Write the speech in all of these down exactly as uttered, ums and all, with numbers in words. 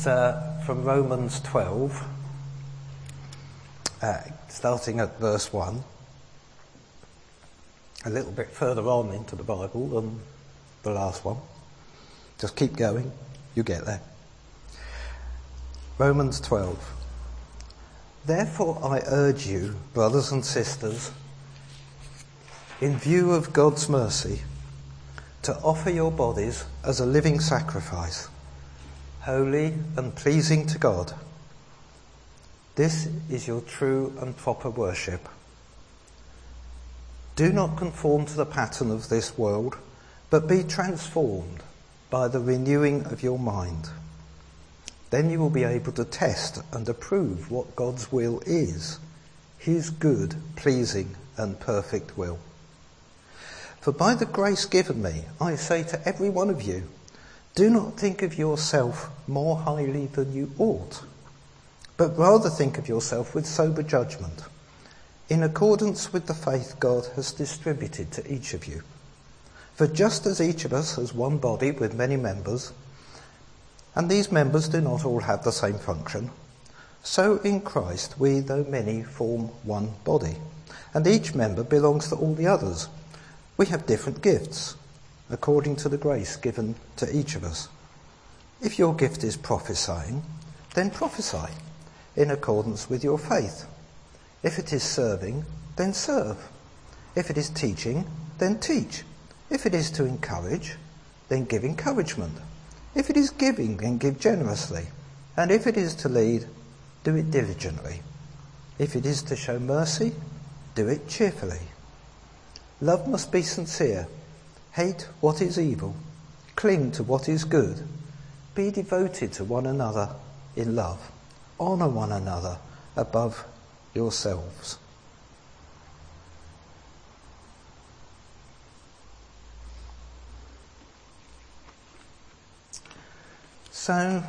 uh, from Romans twelve, uh, starting at verse one, a little bit further on into the Bible than the last one. Just keep going, you get there. Romans twelve. Therefore I urge you, brothers and sisters, in view of God's mercy, to offer your bodies as a living sacrifice, holy and pleasing to God. This is your true and proper worship. Do not conform to the pattern of this world, but be transformed by the renewing of your mind. Then you will be able to test and approve what God's will is, his good, pleasing and perfect will. For by the grace given me, I say to every one of you, do not think of yourself more highly than you ought, but rather think of yourself with sober judgment, in accordance with the faith God has distributed to each of you. For just as each of us has one body with many members, and these members do not all have the same function, so in Christ we, though many, form one body, and each member belongs to all the others. We have different gifts, according to the grace given to each of us. If your gift is prophesying, then prophesy, in accordance with your faith. If it is serving, then serve. If it is teaching, then teach. If it is to encourage, then give encouragement. If it is giving, then give generously. And if it is to lead, do it diligently. If it is to show mercy, do it cheerfully. Love must be sincere. Hate what is evil. Cling to what is good. Be devoted to one another in love. Honour one another above yourselves. So,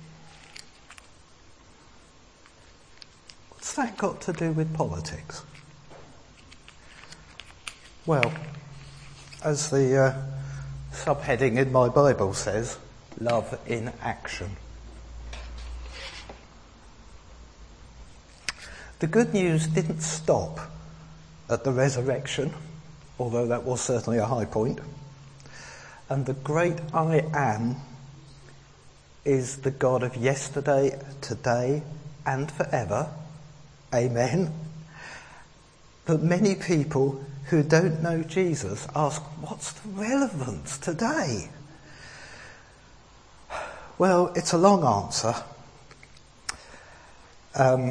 what's that got to do with politics? Well, as the uh, subheading in my Bible says, love in action. The good news didn't stop at the resurrection, although that was certainly a high point. And the great I Am is the God of yesterday, today, and forever. Amen. But many people who don't know Jesus ask, what's the relevance today? Well, it's a long answer. Um,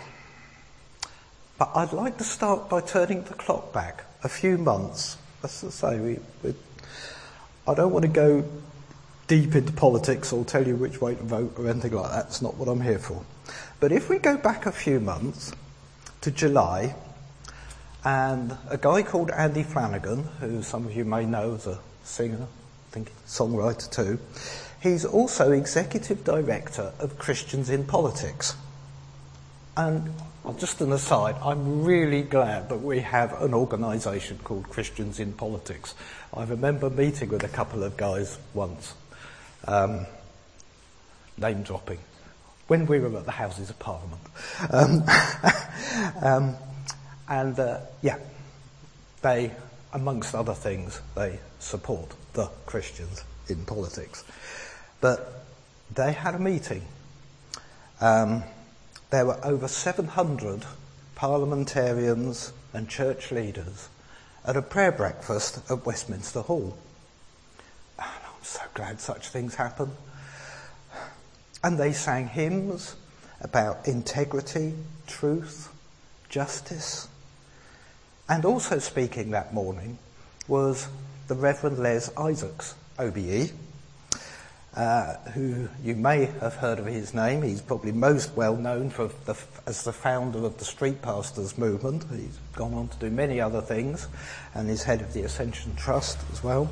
but I'd like to start by turning the clock back a few months. As I say, we, we, I don't want to go deep into politics or tell you which way to vote or anything like that. It's not what I'm here for. But if we go back a few months to July, and a guy called Andy Flanagan, who some of you may know as a singer, I think songwriter too, he's also executive director of Christians in Politics. And just an aside, I'm really glad that we have an organisation called Christians in Politics. I remember meeting with a couple of guys once, um, name dropping, when we were at the Houses of Parliament. Um, um, and uh, yeah, they, amongst other things, they support the Christians in Politics. But they had a meeting. Um, there were over seven hundred parliamentarians and church leaders at a prayer breakfast at Westminster Hall. And I'm so glad such things happen. And they sang hymns about integrity, truth, justice. And also speaking that morning was the Reverend Les Isaacs, O B E, uh, who you may have heard of his name. He's probably most well known for the, as the founder of the Street Pastors movement. He's gone on to do many other things, and is head of the Ascension Trust as well.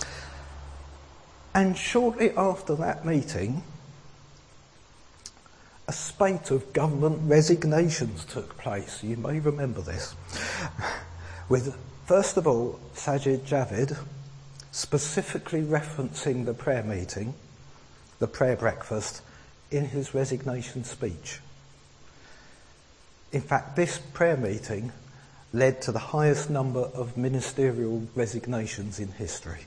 And shortly after that meeting, a spate of government resignations took place. You may remember this. With, first of all, Sajid Javid specifically referencing the prayer meeting, the prayer breakfast, in his resignation speech. In fact, this prayer meeting led to the highest number of ministerial resignations in history.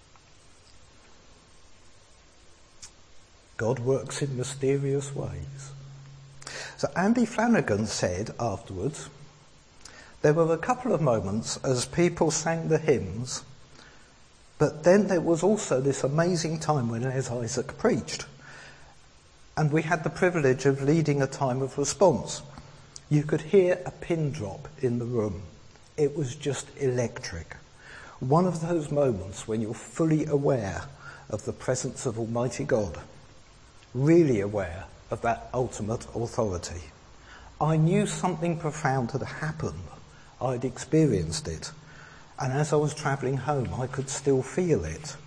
God works in mysterious ways. So Andy Flanagan said afterwards, there were a couple of moments as people sang the hymns, but then there was also this amazing time when Les Isaac preached. And we had the privilege of leading a time of response. You could hear a pin drop in the room. It was just electric. One of those moments when you're fully aware of the presence of Almighty God, really aware of that ultimate authority. I knew something profound had happened. I'd experienced it. And as I was travelling home, I could still feel it.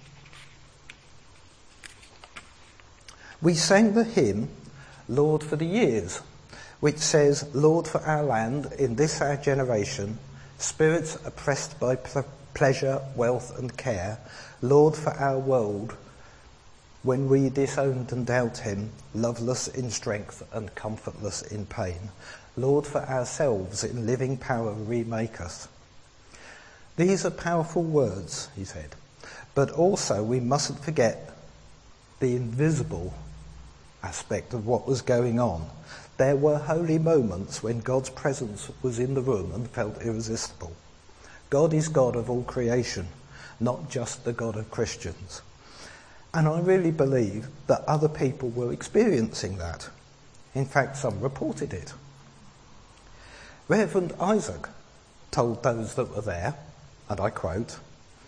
We sang the hymn, Lord for the Years, which says, Lord for our land, in this our generation, spirits oppressed by pl- pleasure, wealth and care, Lord for our world, when we disowned and doubt him, loveless in strength and comfortless in pain. Lord, for ourselves in living power remake us. These are powerful words, he said, but also we mustn't forget the invisible aspect of what was going on. There were holy moments when God's presence was in the room and felt irresistible. God is God of all creation, not just the God of Christians. And I really believe that other people were experiencing that. In fact, some reported it. Reverend Isaac told those that were there, and I quote,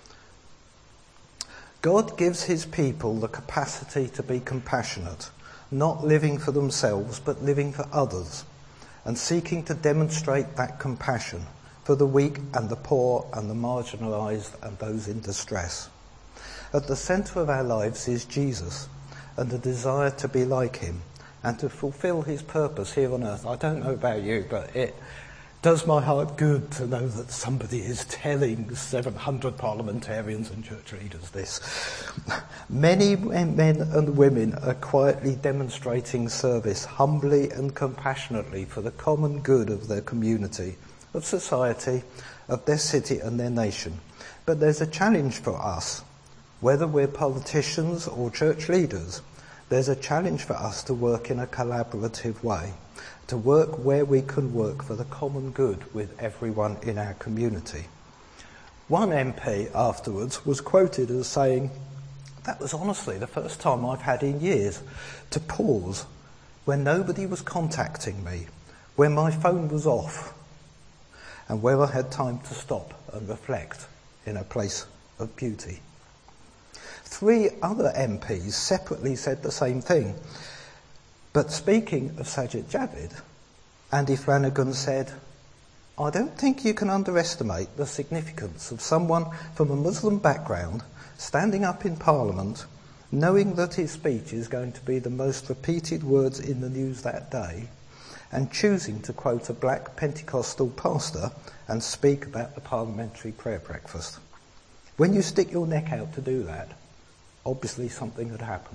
God gives his people the capacity to be compassionate, not living for themselves, but living for others, and seeking to demonstrate that compassion for the weak and the poor and the marginalised and those in distress. At the centre of our lives is Jesus, and a desire to be like him and to fulfil his purpose here on earth. I don't know about you, but it does my heart good to know that somebody is telling seven hundred parliamentarians and church leaders this. Many men and women are quietly demonstrating service humbly and compassionately for the common good of their community, of society, of their city and their nation. But there's a challenge for us. Whether we're politicians or church leaders, there's a challenge for us to work in a collaborative way, to work where we can work for the common good with everyone in our community. One M P afterwards was quoted as saying, that was honestly the first time I've had in years to pause when nobody was contacting me, when my phone was off, and where I had time to stop and reflect in a place of beauty. Three other M Ps separately said the same thing. But speaking of Sajid Javid, Andy Flanagan said, I don't think you can underestimate the significance of someone from a Muslim background standing up in Parliament, knowing that his speech is going to be the most repeated words in the news that day, and choosing to quote a black Pentecostal pastor and speak about the parliamentary prayer breakfast. When you stick your neck out to do that, obviously something had happened.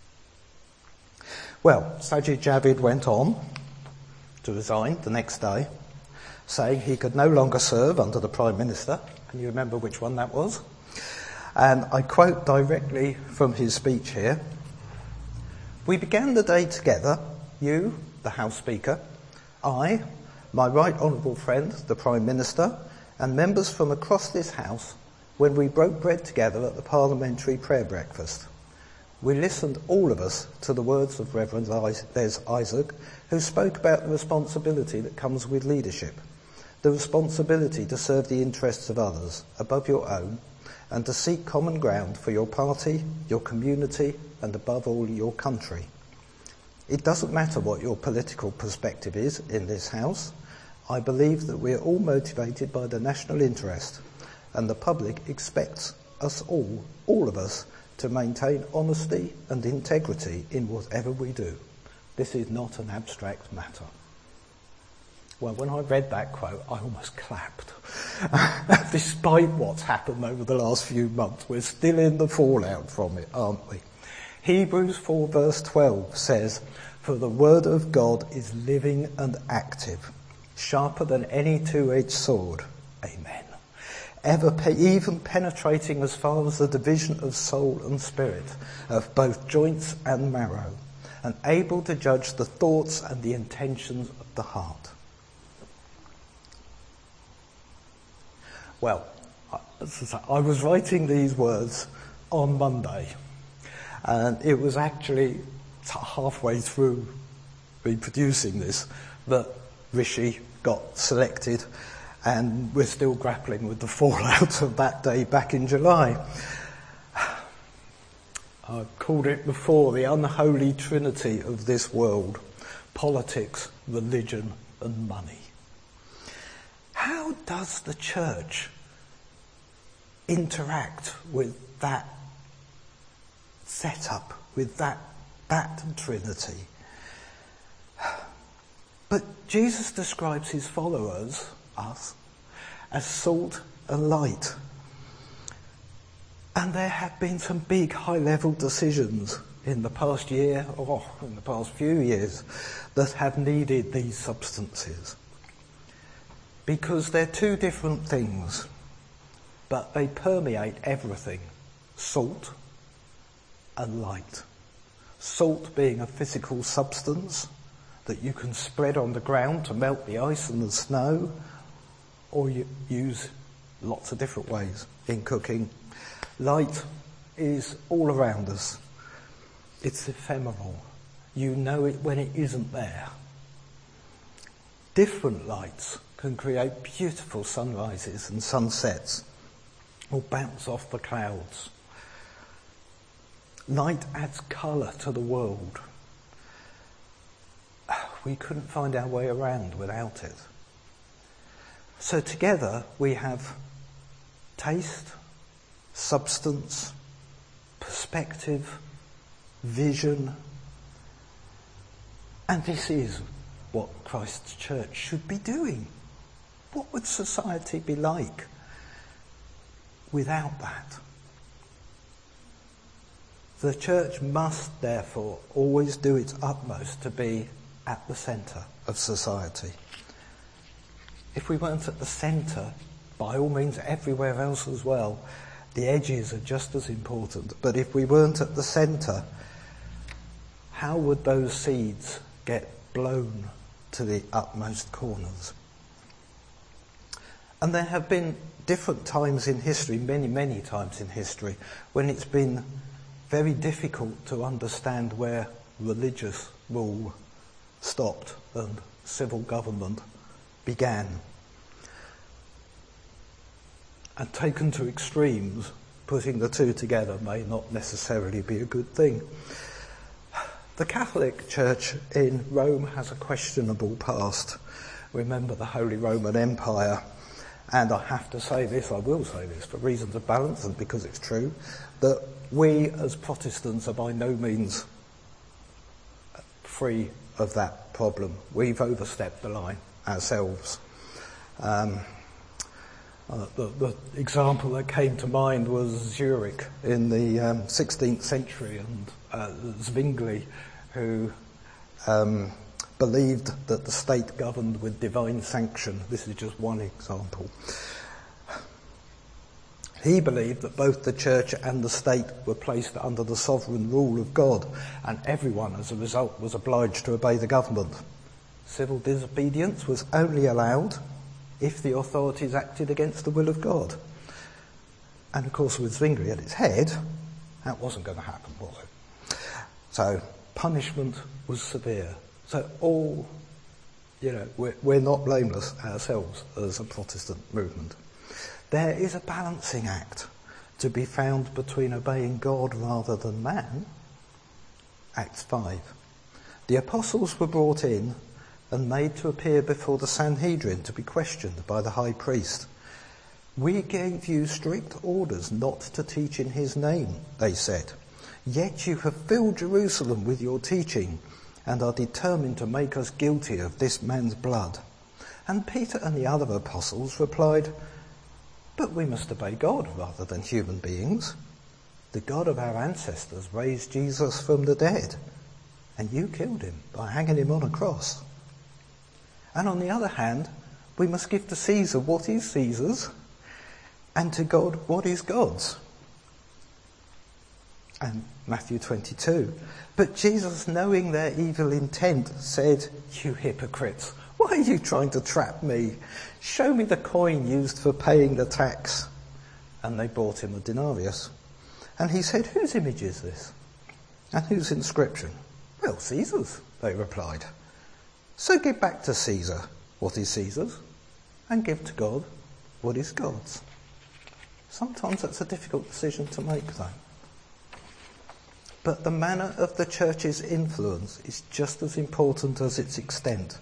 Well, Sajid Javid went on to resign the next day, saying he could no longer serve under the Prime Minister. Can you remember which one that was? And I quote directly from his speech here. We began the day together, you, the House Speaker, I, my right honourable friend, the Prime Minister, and members from across this House, when we broke bread together at the parliamentary prayer breakfast. We listened, all of us, to the words of Reverend Les Isaac, who spoke about the responsibility that comes with leadership, the responsibility to serve the interests of others above your own, and to seek common ground for your party, your community, and above all, your country. It doesn't matter what your political perspective is in this House. I believe that we are all motivated by the national interest, and the public expects us all, all of us, to maintain honesty and integrity in whatever we do. This is not an abstract matter. Well, when I read that quote, I almost clapped. Despite what's happened over the last few months, we're still in the fallout from it, aren't we? Hebrews four verse twelve says, "For the word of God is living and active, sharper than any two-edged sword." Amen. Ever pe- even penetrating as far as the division of soul and spirit, of both joints and marrow, and able to judge the thoughts and the intentions of the heart. Well, I was writing these words on Monday, and it was actually halfway through reproducing this that Rishi got selected, and we're still grappling with the fallout of that day back in July. I've called it before the unholy trinity of this world: politics, religion and money. How does the church interact with that setup, with that, that trinity? But Jesus describes his followers, us, as salt and light. And there have been some big high-level decisions in the past year, or in the past few years, that have needed these substances. Because they're two different things, but they permeate everything. Salt and light. Salt being a physical substance that you can spread on the ground to melt the ice and the snow, or you use lots of different ways in cooking. Light is all around us. It's ephemeral. You know it when it isn't there. Different lights can create beautiful sunrises and sunsets, or bounce off the clouds. Light adds colour to the world. We couldn't find our way around without it. So together we have taste, substance, perspective, vision, and this is what Christ's church should be doing. What would society be like without that? The church must therefore always do its utmost to be at the centre of society. If we weren't at the centre, by all means everywhere else as well, the edges are just as important. But if we weren't at the centre, how would those seeds get blown to the utmost corners? And there have been different times in history, many, many times in history, when it's been very difficult to understand where religious rule stopped and civil government began. And taken to extremes, putting the two together may not necessarily be a good thing. The Catholic Church in Rome has a questionable past. Remember the Holy Roman Empire. And I have to say this, I will say this, for reasons of balance and because it's true, that we as Protestants are by no means free of that problem. We've overstepped the line ourselves. Um, uh, the, the example that came to mind was Zurich in the um, sixteenth century, and uh, Zwingli, who um, believed that the state governed with divine sanction. This is just one example. He believed that both the church and the state were placed under the sovereign rule of God, and everyone as a result was obliged to obey the government. Civil disobedience was only allowed if the authorities acted against the will of God. And of course with Zwingli at its head, that wasn't going to happen, was it? So punishment was severe. So all, you know, we're, we're not blameless ourselves as a Protestant movement. There is a balancing act to be found between obeying God rather than man. Acts five. The apostles were brought in and made to appear before the Sanhedrin to be questioned by the high priest. We gave you strict orders not to teach in his name, they said. Yet you have filled Jerusalem with your teaching and are determined to make us guilty of this man's blood. And Peter and the other apostles replied, but we must obey God rather than human beings. The God of our ancestors raised Jesus from the dead, and you killed him by hanging him on a cross. And on the other hand, we must give to Caesar what is Caesar's, and to God what is God's. And Matthew twenty-two. But Jesus, knowing their evil intent, said, "You hypocrites, why are you trying to trap me? Show me the coin used for paying the tax." And they brought him a denarius. And he said, "Whose image is this? And whose inscription?" "Well, Caesar's," they replied. "So give back to Caesar what is Caesar's, and give to God what is God's." Sometimes that's a difficult decision to make, though. But the manner of the church's influence is just as important as its extent.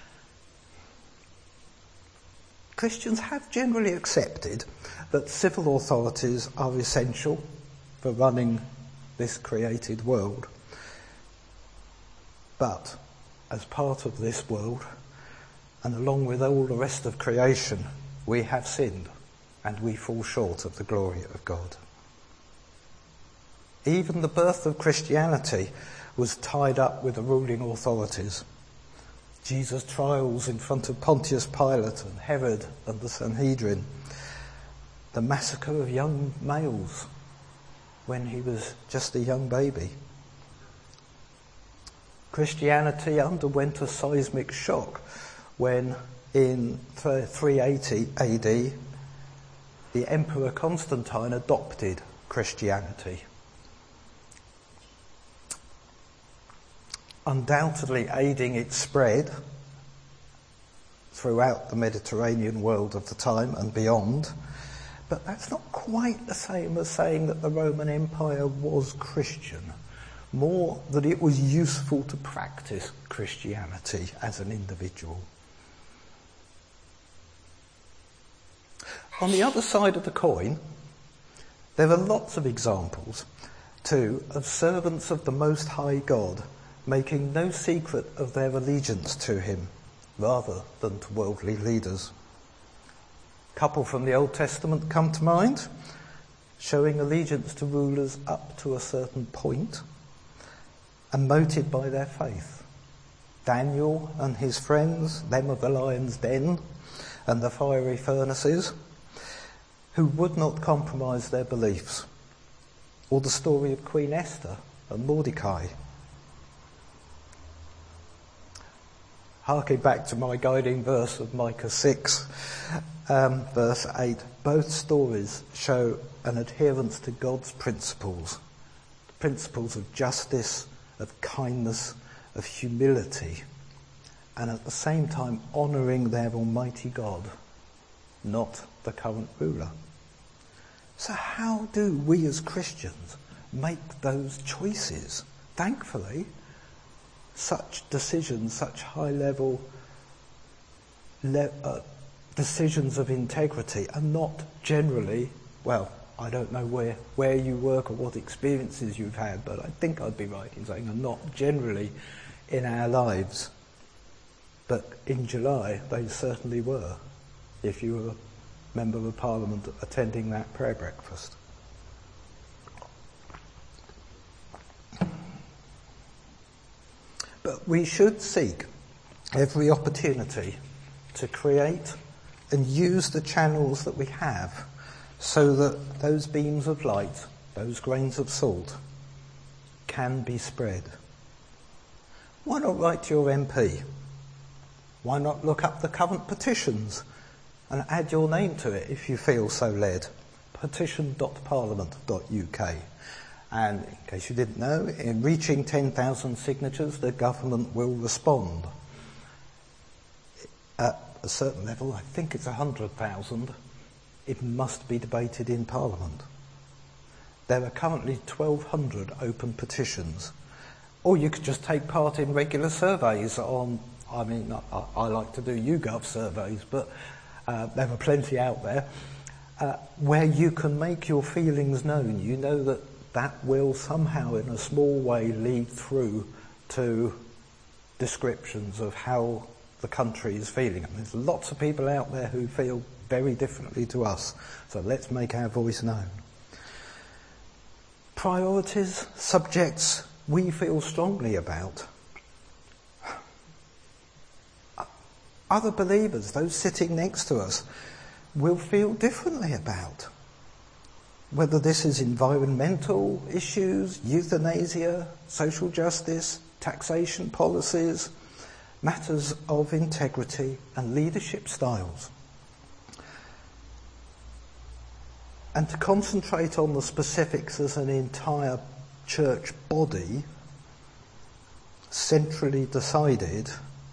Christians have generally accepted that civil authorities are essential for running this created world. But as part of this world, and along with all the rest of creation, we have sinned and we fall short of the glory of God. Even the birth of Christianity was tied up with the ruling authorities. Jesus' trials in front of Pontius Pilate and Herod and the Sanhedrin, the massacre of young males when he was just a young baby. Christianity underwent a seismic shock when in three eighty A D the Emperor Constantine adopted Christianity. Undoubtedly aiding its spread throughout the Mediterranean world of the time and beyond, but that's not quite the same as saying that the Roman Empire was Christian, more that it was useful to practice Christianity as an individual. On the other side of the coin, there are lots of examples, too, of servants of the Most High God making no secret of their allegiance to him, rather than to worldly leaders. A couple from the Old Testament come to mind, showing allegiance to rulers up to a certain point, and motivated by their faith. Daniel and his friends, them of the lion's den and the fiery furnaces, who would not compromise their beliefs. Or the story of Queen Esther and Mordecai. Harking back to my guiding verse of Micah six, um, verse eight, both stories show an adherence to God's principles, principles of justice, of kindness, of humility, and at the same time honouring their Almighty God, not the current ruler. So how do we as Christians make those choices? Thankfully, such decisions, such high-level le- uh, decisions of integrity are not generally, well, I don't know where, where you work or what experiences you've had, but I think I'd be right in saying are not generally in our lives. But in July, they certainly were, if you were a Member of Parliament attending that prayer breakfast. But we should seek every opportunity to create and use the channels that we have so that those beams of light, those grains of salt, can be spread. Why not write to your M P? Why not look up the current petitions and add your name to it if you feel so led? petition dot parliament dot U K. And in case you didn't know, in reaching ten thousand signatures, the government will respond. At a certain level, I think it's one hundred thousand, it must be debated in Parliament. There are currently twelve hundred open petitions. Or you could just take part in regular surveys on, I mean, I, I like to do YouGov surveys, but uh, there are plenty out there, uh, where you can make your feelings known. You know that that will somehow in a small way lead through to descriptions of how the country is feeling. And there's lots of people out there who feel very differently to us. So let's make our voice known. priorities, subjects we feel strongly about. Other believers, those sitting next to us, will feel differently about. Whether this is environmental issues, euthanasia, social justice, taxation policies, matters of integrity and leadership styles. And to concentrate on the specifics as an entire church body, centrally decided,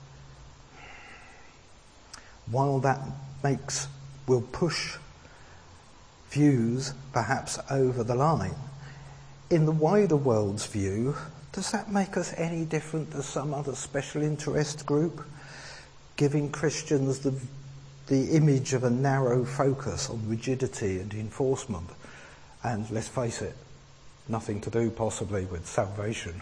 while that makes, will push views perhaps over the line, in the wider world's view, does that make us any different to some other special interest group, giving Christians the the image of a narrow focus on rigidity and enforcement, and let's face it, nothing to do possibly with salvation?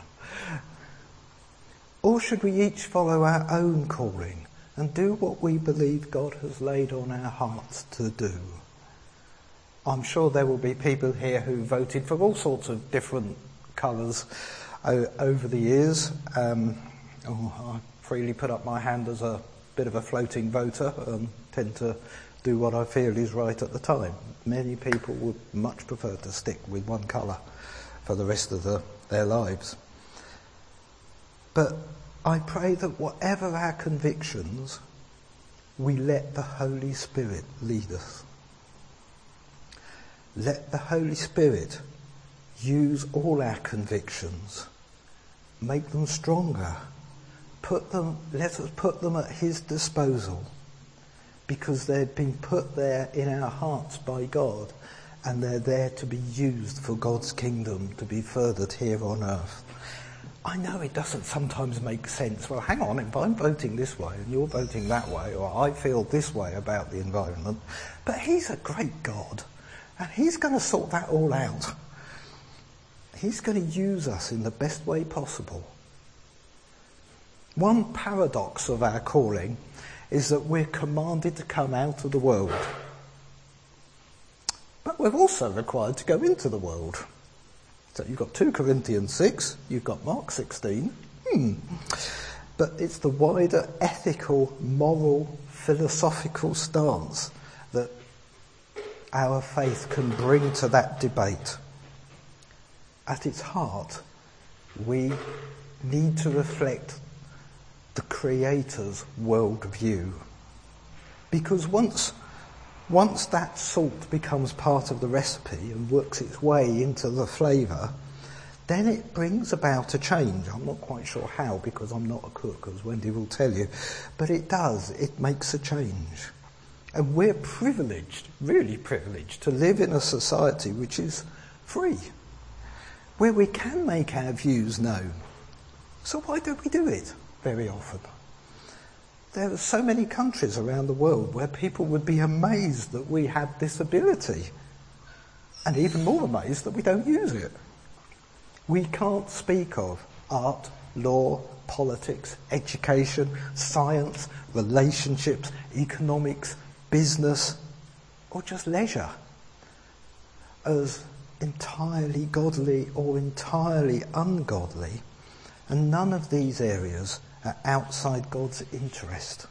Or should we each follow our own calling and do what we believe God has laid on our hearts to do? I'm sure there will be people here who voted for all sorts of different colours o- over the years. Um, oh, I freely put up my hand as a bit of a floating voter and tend to do what I feel is right at the time. Many people would much prefer to stick with one colour for the rest of the, their lives. But I pray that whatever our convictions, we let the Holy Spirit lead us. Let the Holy Spirit use all our convictions, make them stronger, put them, let us put them at his disposal, because they've been put there in our hearts by God, and they're there to be used for God's kingdom to be furthered here on earth. I know it doesn't sometimes make sense. Well, hang on, if I'm voting this way and you're voting that way, or I feel this way about the environment, but he's a great God, and he's going to sort that all out. He's going to use us in the best way possible. One paradox of our calling is that we're commanded to come out of the world, but we're also required to go into the world. So you've got two Corinthians six, you've got Mark sixteen, hmm. But it's the wider ethical, moral, philosophical stance that our faith can bring to that debate. At its heart, we need to reflect the Creator's worldview. Because once, once that salt becomes part of the recipe and works its way into the flavour, then it brings about a change. I'm not quite sure how, because I'm not a cook, as Wendy will tell you, but it does. It makes a change. And we're privileged, really privileged, to live in a society which is free, where we can make our views known. So why don't we do it very often? There are so many countries around the world where people would be amazed that we have this ability, and even more amazed that we don't use it. We can't speak of art, law, politics, education, science, relationships, economics, business, or just leisure as entirely godly or entirely ungodly, and none of these areas are outside God's interest.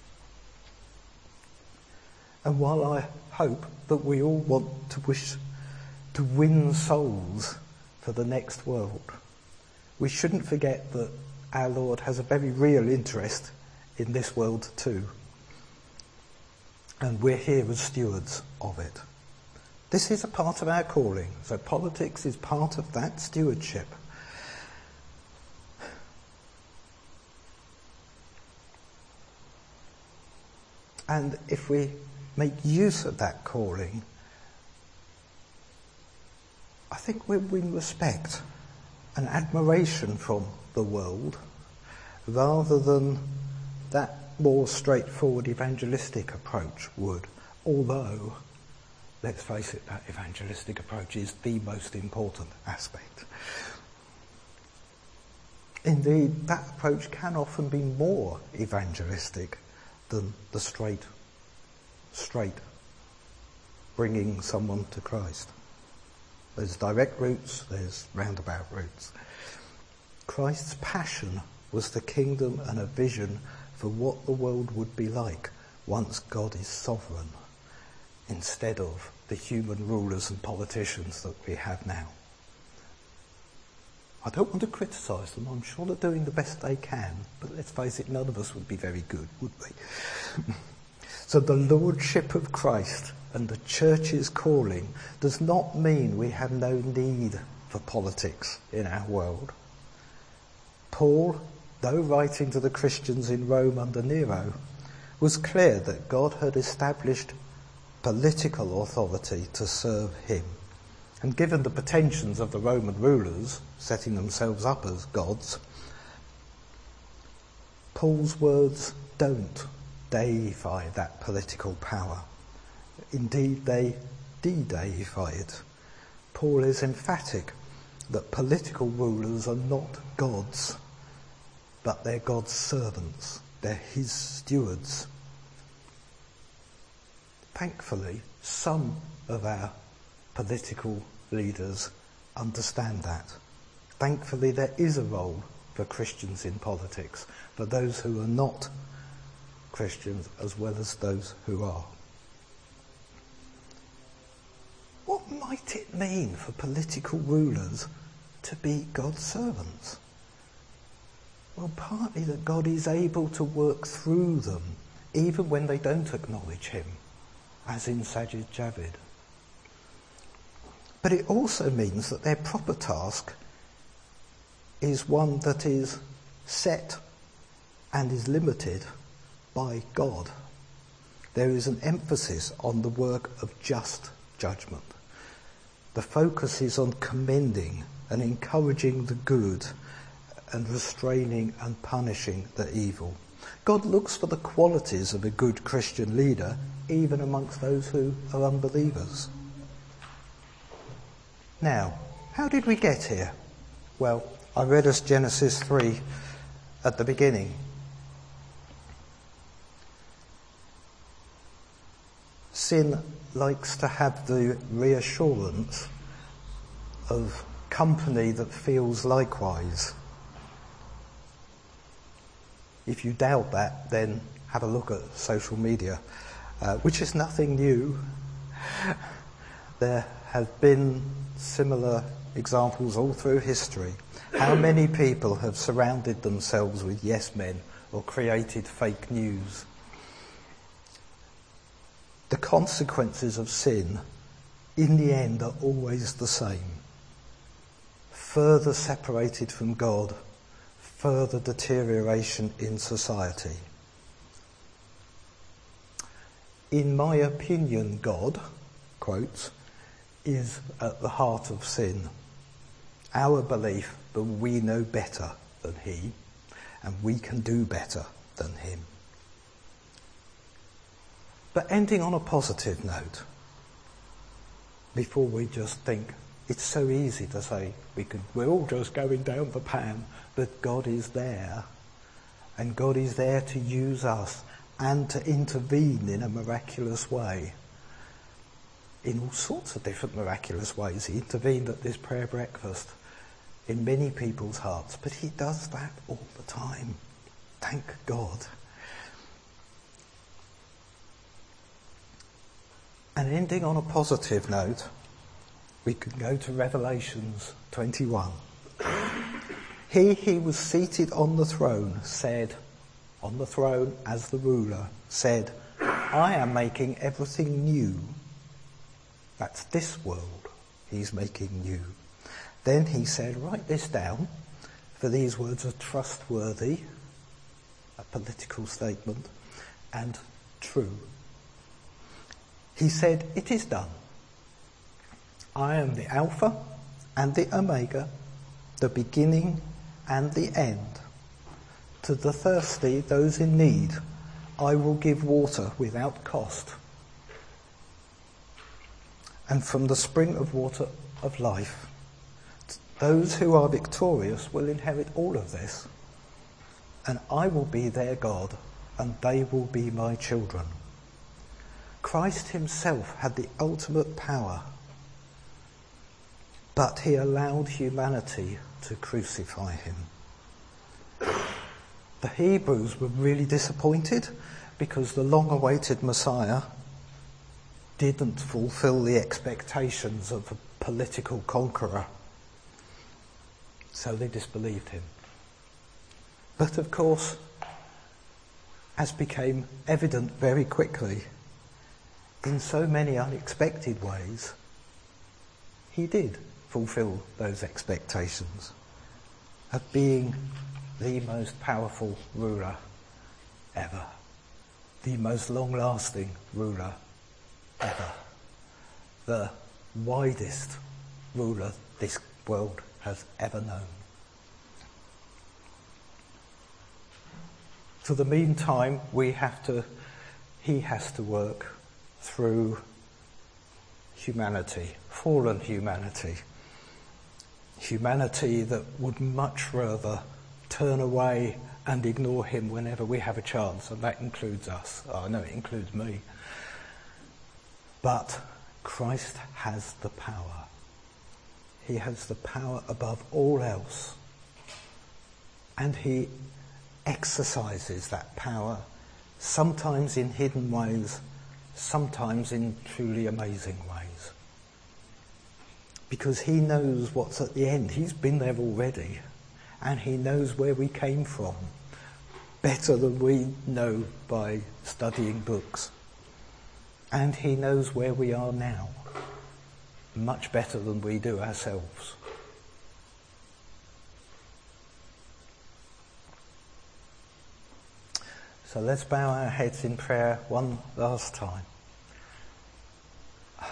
And while I hope that we all want to wish to win souls for the next world, we shouldn't forget that our Lord has a very real interest in this world too. And we're here as stewards of it. This is a part of our calling, so politics is part of that stewardship. And if we make use of that calling, I think we'll win respect and admiration from the world, rather than that more straightforward evangelistic approach would. Although, let's face it, that evangelistic approach is the most important aspect. Indeed, that approach can often be more evangelistic than the straight, straight bringing someone to Christ. There's direct routes, there's roundabout routes. Christ's passion was the kingdom and a vision for what the world would be like once God is sovereign, instead of the human rulers and politicians that we have now. I don't want to criticise them. I'm sure they're doing the best they can, but let's face it, none of us would be very good, would we? So the lordship of Christ and the church's calling does not mean we have no need for politics in our world. Paul, though writing to the Christians in Rome under Nero, was clear that God had established political authority to serve him. And given the pretensions of the Roman rulers, setting themselves up as gods, Paul's words don't deify that political power. Indeed, they de-deify it. Paul is emphatic that political rulers are not gods, but they're God's servants. They're his stewards. Thankfully, some of our political leaders understand that. Thankfully, there is a role for Christians in politics, for those who are not Christians as well as those who are. What might it mean for political rulers to be God's servants? Well, partly that God is able to work through them, even when they don't acknowledge him, as in Sajid Javid. But it also means that their proper task is one that is set and is limited by God. There is an emphasis on the work of just judgment. The focus is on commending and encouraging the good and restraining and punishing the evil. God looks for the qualities of a good Christian leader, even amongst those who are unbelievers. Now, how did we get here? Well, I read us Genesis three at the beginning. Sin likes to have the reassurance of company that feels likewise. If you doubt that, then have a look at social media, uh, which is nothing new. There have been similar examples all through history. How many people have surrounded themselves with yes men or created fake news? The consequences of sin, in the end, are always the same. Further separated from God, further deterioration in society. In my opinion, God, quotes, is at the heart of sin. Our belief that we know better than he, and we can do better than him. But ending on a positive note, before we just think, it's so easy to say, we could, we're all just going down the pan, but God is there, and God is there to use us and to intervene in a miraculous way. In all sorts of different miraculous ways. He intervened at this prayer breakfast in many people's hearts, but he does that all the time. Thank God. And ending on a positive note, we can go to Revelations twenty-one. He who was seated on the throne said, on the throne as the ruler, said, I am making everything new. That's this world he's making new. Then he said, write this down, for these words are trustworthy, a political statement, and true. He said, it is done. I am the Alpha and the Omega, the beginning and the end. To the thirsty, those in need, I will give water without cost. And from the spring of water of life, those who are victorious will inherit all of this. And I will be their God, and they will be my children. Christ himself had the ultimate power but he allowed humanity to crucify him. The Hebrews were really disappointed because the long-awaited Messiah didn't fulfill the expectations of a political conqueror. So they disbelieved him. But of course, as became evident very quickly, in so many unexpected ways, he did fulfill those expectations of being the most powerful ruler ever, the most long-lasting ruler ever, the widest ruler this world has ever known. For the meantime, we have to, he has to work through humanity, fallen humanity, humanity that would much rather turn away and ignore him whenever we have a chance, and that includes us. Oh, I know it includes me. But Christ has the power. He has the power above all else. And he exercises that power, sometimes in hidden ways, sometimes in truly amazing ways. Because he knows what's at the end. He's been there already. And he knows where we came from better than we know by studying books. And he knows where we are now much better than we do ourselves. So let's bow our heads in prayer one last time.